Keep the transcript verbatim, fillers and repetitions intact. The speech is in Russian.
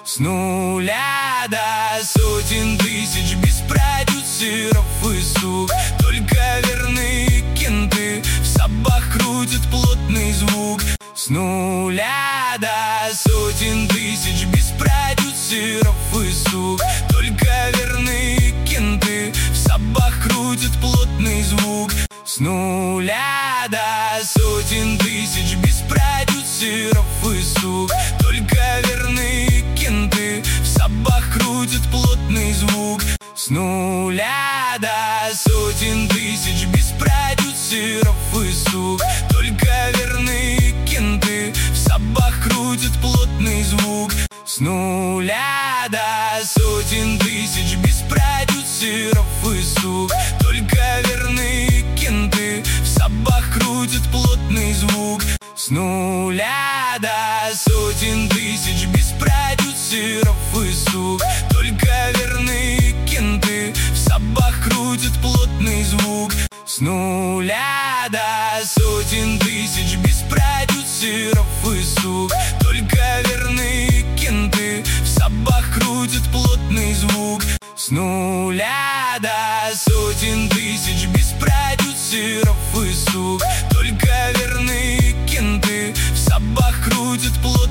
С нуля до сотен тысяч, без продюсеров и сук. Только верные кенты в сабах крутят плотный звук. С нуля до сотен тысяч, без продюсеров и сук. Только верные кенты в сабах крутят плотный звук. С нуля до сотен тысяч, без продюсеров и сук. Только верные кенты в сабах крутят плотный звук. С нуля до сотен тысяч, без продюсеров и сук. Только верные кенты в сабах крутят плотный звук. С нуля до сотен тысяч, без продюсеров и сук. Только верные кенты в сабах крутят плотный звук. С нуля до сотен тысяч, без продюсеров и сук. Только верные кенты в сабах крутят плотный звук. С нуля до сотен тысяч, без продюсеров и сук. Только верные кенты в сабах крутят плотный звук. С нуля до сотен тысяч, без продюсеров и сук.